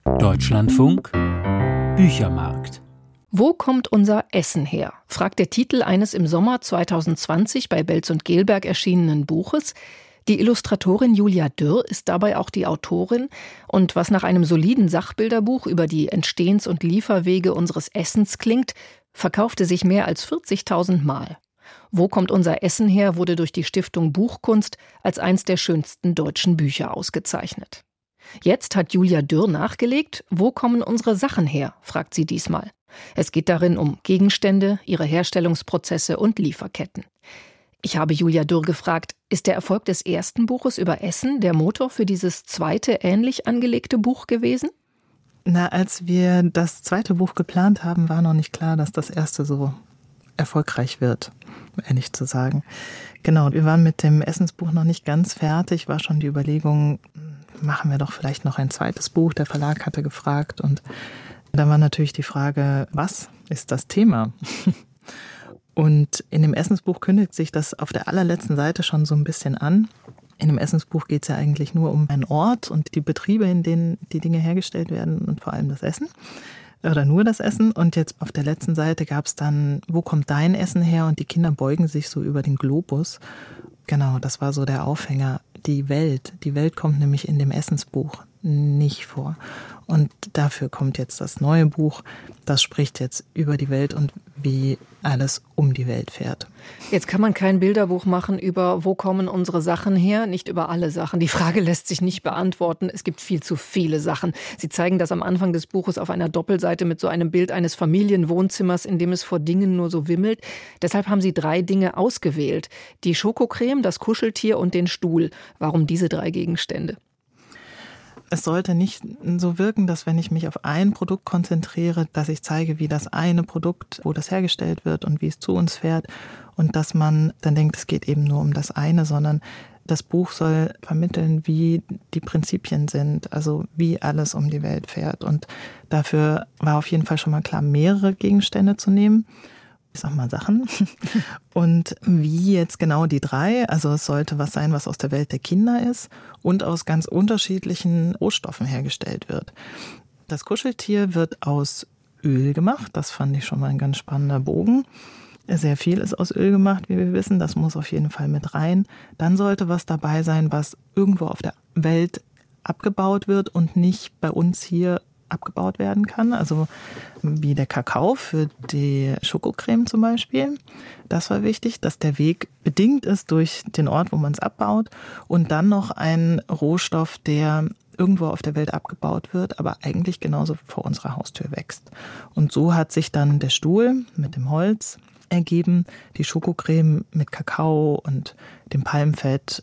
Deutschlandfunk Büchermarkt. Wo kommt unser Essen her? Fragt der Titel eines im Sommer 2020 bei Belz und Gelberg erschienenen Buches. Die Illustratorin Julia Dürr ist dabei auch die Autorin. Und was nach einem soliden Sachbilderbuch über die Entstehens- und Lieferwege unseres Essens klingt, verkaufte sich mehr als 40.000 Mal. Wo kommt unser Essen her? Wurde durch die Stiftung Buchkunst als eins der schönsten deutschen Bücher ausgezeichnet. Jetzt hat Julia Dürr nachgelegt, wo kommen unsere Sachen her, fragt sie diesmal. Es geht darin um Gegenstände, ihre Herstellungsprozesse und Lieferketten. Ich habe Julia Dürr gefragt, ist der Erfolg des ersten Buches über Essen der Motor für dieses zweite ähnlich angelegte Buch gewesen? Als wir das zweite Buch geplant haben, war noch nicht klar, dass das erste so erfolgreich wird, um ehrlich zu sagen. Genau, wir waren mit dem Essensbuch noch nicht ganz fertig, war schon die Überlegung, machen wir doch vielleicht noch ein zweites Buch. Der Verlag hatte gefragt und dann war natürlich die Frage, was ist das Thema? Und in dem Essensbuch kündigt sich das auf der allerletzten Seite schon so ein bisschen an. In dem Essensbuch geht es ja eigentlich nur um einen Ort und die Betriebe, in denen die Dinge hergestellt werden und vor allem das Essen. Oder nur das Essen. Und jetzt auf der letzten Seite gab es dann, wo kommt dein Essen her? Und die Kinder beugen sich so über den Globus. Genau, das war so der Aufhänger. Die Welt. Die Welt kommt nämlich in dem Essensbuch nicht vor. Und dafür kommt jetzt das neue Buch. Das spricht jetzt über die Welt und wie alles um die Welt fährt. Jetzt kann man kein Bilderbuch machen über, wo kommen unsere Sachen her, nicht über alle Sachen. Die Frage lässt sich nicht beantworten. Es gibt viel zu viele Sachen. Sie zeigen das am Anfang des Buches auf einer Doppelseite mit so einem Bild eines Familienwohnzimmers, in dem es vor Dingen nur so wimmelt. Deshalb haben Sie 3 Dinge ausgewählt. Die Schokocreme, das Kuscheltier und den Stuhl. Warum diese 3 Gegenstände? Es sollte nicht so wirken, dass wenn ich mich auf ein Produkt konzentriere, dass ich zeige, wie das eine Produkt, wo das hergestellt wird und wie es zu uns fährt und dass man dann denkt, es geht eben nur um das eine, sondern das Buch soll vermitteln, wie die Prinzipien sind, also wie alles um die Welt fährt. Und dafür war auf jeden Fall schon mal klar, mehrere Gegenstände zu nehmen. Ich sag mal Sachen. Und wie jetzt genau die 3, also es sollte was sein, was aus der Welt der Kinder ist und aus ganz unterschiedlichen Rohstoffen hergestellt wird. Das Kuscheltier wird aus Öl gemacht, das fand ich schon mal ein ganz spannender Bogen. Sehr viel ist aus Öl gemacht, wie wir wissen, das muss auf jeden Fall mit rein. Dann sollte was dabei sein, was irgendwo auf der Welt abgebaut wird und nicht bei uns hier abgebaut werden kann, also wie der Kakao für die Schokocreme zum Beispiel. Das war wichtig, dass der Weg bedingt ist durch den Ort, wo man es abbaut und dann noch ein Rohstoff, der irgendwo auf der Welt abgebaut wird, aber eigentlich genauso vor unserer Haustür wächst. Und so hat sich dann der Stuhl mit dem Holz ergeben, die Schokocreme mit Kakao und dem Palmfett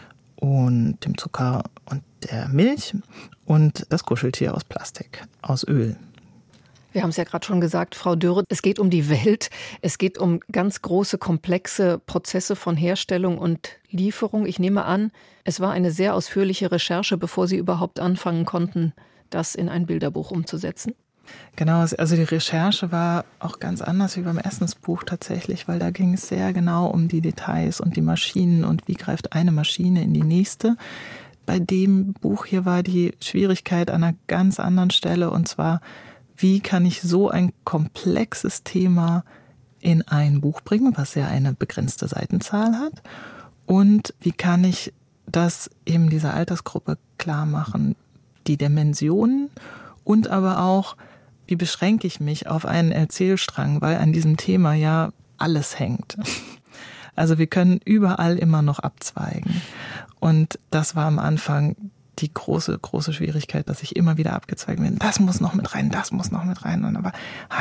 und dem Zucker und der Milch und das Kuscheltier aus Plastik, aus Öl. Wir haben es ja gerade schon gesagt, Frau Dürr, es geht um die Welt, es geht um ganz große, komplexe Prozesse von Herstellung und Lieferung. Ich nehme an, es war eine sehr ausführliche Recherche, bevor Sie überhaupt anfangen konnten, das in ein Bilderbuch umzusetzen. Genau, also die Recherche war auch ganz anders wie beim Essensbuch tatsächlich, weil da ging es sehr genau um die Details und die Maschinen und wie greift eine Maschine in die nächste. Bei dem Buch hier war die Schwierigkeit an einer ganz anderen Stelle und zwar, wie kann ich so ein komplexes Thema in ein Buch bringen, was ja eine begrenzte Seitenzahl hat und wie kann ich das eben dieser Altersgruppe klar machen, die Dimensionen und aber auch, wie beschränke ich mich auf einen Erzählstrang, weil an diesem Thema ja alles hängt. Also wir können überall immer noch abzweigen. Und das war am Anfang die große, große Schwierigkeit, dass ich immer wieder abgezweigt bin. Das muss noch mit rein, das muss noch mit rein. Und aber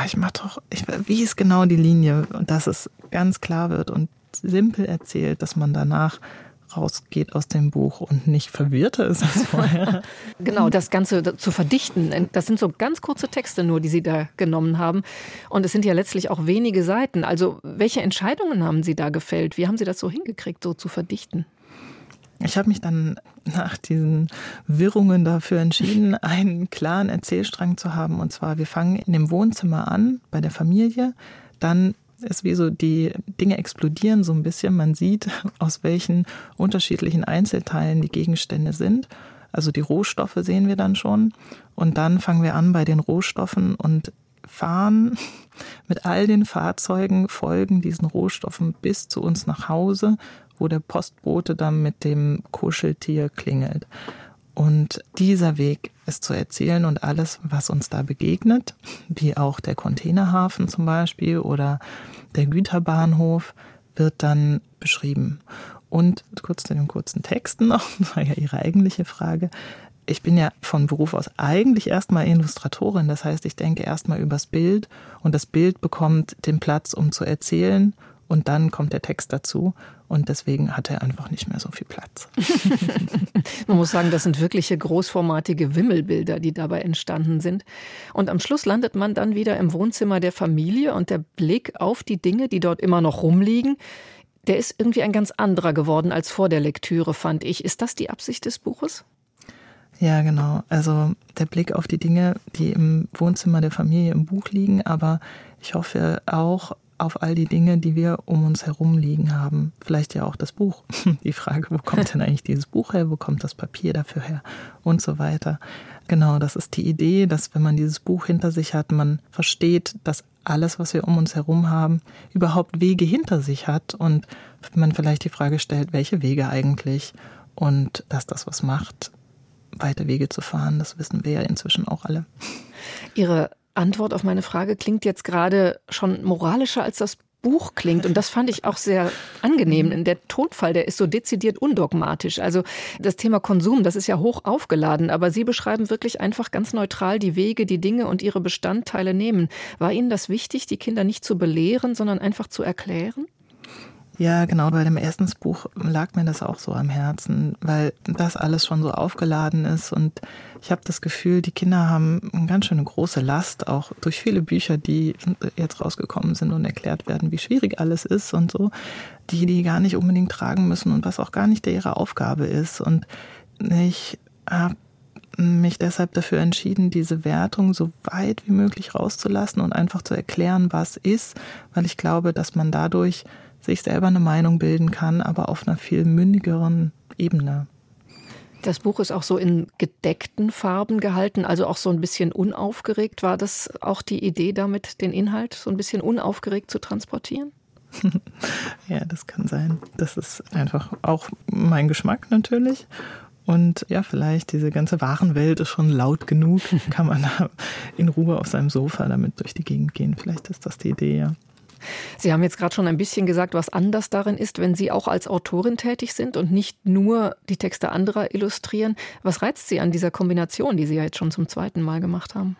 wie ist genau die Linie? Und dass es ganz klar wird und simpel erzählt, dass man danach rausgeht aus dem Buch und nicht verwirrter ist als vorher. Genau, das Ganze zu verdichten. Das sind so ganz kurze Texte nur, die Sie da genommen haben. Und es sind ja letztlich auch wenige Seiten. Also welche Entscheidungen haben Sie da gefällt? Wie haben Sie das so hingekriegt, so zu verdichten? Ich habe mich dann nach diesen Wirrungen dafür entschieden, einen klaren Erzählstrang zu haben. Und zwar, wir fangen in dem Wohnzimmer an, bei der Familie. Dann ist wie so, die Dinge explodieren so ein bisschen. Man sieht, aus welchen unterschiedlichen Einzelteilen die Gegenstände sind. Also die Rohstoffe sehen wir dann schon und dann fangen wir an bei den Rohstoffen und fahren mit all den Fahrzeugen, folgen diesen Rohstoffen bis zu uns nach Hause, wo der Postbote dann mit dem Kuscheltier klingelt. Und dieser Weg ist zu erzählen und alles, was uns da begegnet, wie auch der Containerhafen zum Beispiel oder der Güterbahnhof, wird dann beschrieben. Und kurz zu den kurzen Texten noch, das war ja Ihre eigentliche Frage. Ich bin ja von Beruf aus eigentlich erstmal Illustratorin. Das heißt, ich denke erstmal übers Bild und das Bild bekommt den Platz, um zu erzählen. Und dann kommt der Text dazu und deswegen hat er einfach nicht mehr so viel Platz. Man muss sagen, das sind wirkliche großformatige Wimmelbilder, die dabei entstanden sind. Und am Schluss landet man dann wieder im Wohnzimmer der Familie und der Blick auf die Dinge, die dort immer noch rumliegen, der ist irgendwie ein ganz anderer geworden als vor der Lektüre, fand ich. Ist das die Absicht des Buches? Ja, genau. Also der Blick auf die Dinge, die im Wohnzimmer der Familie im Buch liegen, aber ich hoffe auch auf all die Dinge, die wir um uns herum liegen haben. Vielleicht ja auch das Buch. Die Frage, wo kommt denn eigentlich dieses Buch her? Wo kommt das Papier dafür her? Und so weiter. Genau, das ist die Idee, dass wenn man dieses Buch hinter sich hat, man versteht, dass alles, was wir um uns herum haben, überhaupt Wege hinter sich hat und man vielleicht die Frage stellt, welche Wege eigentlich? Und dass das was macht, weite Wege zu fahren, das wissen wir ja inzwischen auch alle. Ihre Antwort auf meine Frage klingt jetzt gerade schon moralischer, als das Buch klingt. Und das fand ich auch sehr angenehm. Der Tonfall, der ist so dezidiert undogmatisch. Also das Thema Konsum, das ist ja hoch aufgeladen. Aber Sie beschreiben wirklich einfach ganz neutral die Wege, die Dinge und ihre Bestandteile nehmen. War Ihnen das wichtig, die Kinder nicht zu belehren, sondern einfach zu erklären? Ja, genau. Bei dem ersten Buch lag mir das auch so am Herzen, weil das alles schon so aufgeladen ist. Und ich habe das Gefühl, die Kinder haben eine ganz schöne große Last, auch durch viele Bücher, die jetzt rausgekommen sind und erklärt werden, wie schwierig alles ist und so, die gar nicht unbedingt tragen müssen und was auch gar nicht ihre Aufgabe ist. Und ich habe mich deshalb dafür entschieden, diese Wertung so weit wie möglich rauszulassen und einfach zu erklären, was ist, weil ich glaube, dass man dadurch sich selber eine Meinung bilden kann, aber auf einer viel mündigeren Ebene. Das Buch ist auch so in gedeckten Farben gehalten, also auch so ein bisschen unaufgeregt. War das auch die Idee damit, den Inhalt so ein bisschen unaufgeregt zu transportieren? Ja, das kann sein. Das ist einfach auch mein Geschmack natürlich. Und ja, vielleicht diese ganze Warenwelt ist schon laut genug, kann man da in Ruhe auf seinem Sofa damit durch die Gegend gehen. Vielleicht ist das die Idee, ja. Sie haben jetzt gerade schon ein bisschen gesagt, was anders darin ist, wenn Sie auch als Autorin tätig sind und nicht nur die Texte anderer illustrieren. Was reizt Sie an dieser Kombination, die Sie ja jetzt schon zum zweiten Mal gemacht haben?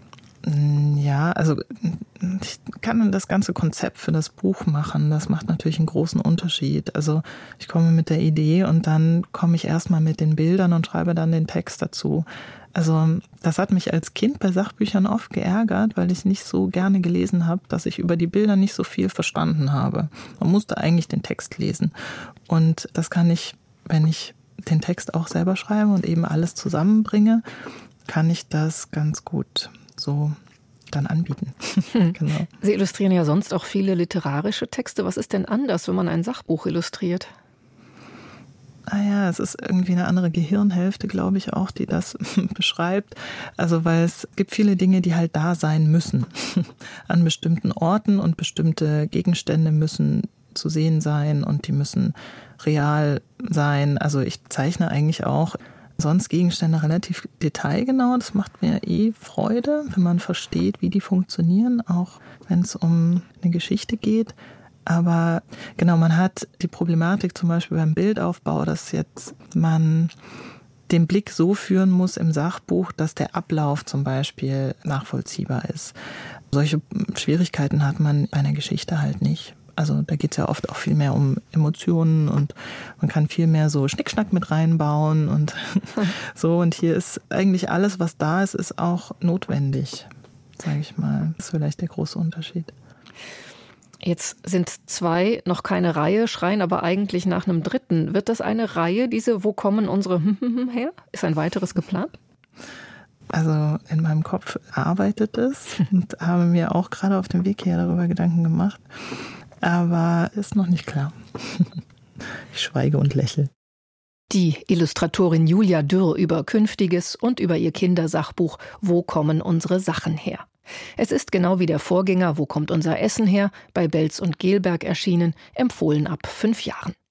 Ja, also ich kann das ganze Konzept für das Buch machen. Das macht natürlich einen großen Unterschied. Also ich komme mit der Idee und dann komme ich erstmal mit den Bildern und schreibe dann den Text dazu. Also das hat mich als Kind bei Sachbüchern oft geärgert, weil ich nicht so gerne gelesen habe, dass ich über die Bilder nicht so viel verstanden habe. Man musste eigentlich den Text lesen. Und das kann ich, wenn ich den Text auch selber schreibe und eben alles zusammenbringe, kann ich das ganz gut so dann anbieten. Genau. Sie illustrieren ja sonst auch viele literarische Texte. Was ist denn anders, wenn man ein Sachbuch illustriert? Es ist irgendwie eine andere Gehirnhälfte, glaube ich auch, die das beschreibt. Also weil es gibt viele Dinge, die halt da sein müssen. An bestimmten Orten und bestimmte Gegenstände müssen zu sehen sein und die müssen real sein. Also ich zeichne eigentlich auch sonst Gegenstände relativ detailgenau. Das macht mir Freude, wenn man versteht, wie die funktionieren, auch wenn es um eine Geschichte geht. Aber genau, man hat die Problematik zum Beispiel beim Bildaufbau, dass jetzt man den Blick so führen muss im Sachbuch, dass der Ablauf zum Beispiel nachvollziehbar ist. Solche Schwierigkeiten hat man bei einer Geschichte halt nicht. Also da geht es ja oft auch viel mehr um Emotionen und man kann viel mehr so Schnickschnack mit reinbauen und so. Und hier ist eigentlich alles, was da ist, ist auch notwendig, sage ich mal. Das ist vielleicht der große Unterschied. Jetzt sind 2 noch keine Reihe, schreien aber eigentlich nach einem dritten. Wird das eine Reihe, diese Wo kommen unsere her? Ist ein weiteres geplant? Also in meinem Kopf arbeitet es und habe mir auch gerade auf dem Weg her darüber Gedanken gemacht. Aber ist noch nicht klar. Ich schweige und lächle. Die Illustratorin Julia Dürr über Künftiges und über ihr Kindersachbuch »Wo kommen unsere Sachen her?«. Es ist genau wie der Vorgänger »Wo kommt unser Essen her?« bei Belz und Gelberg erschienen, empfohlen ab 5 Jahren.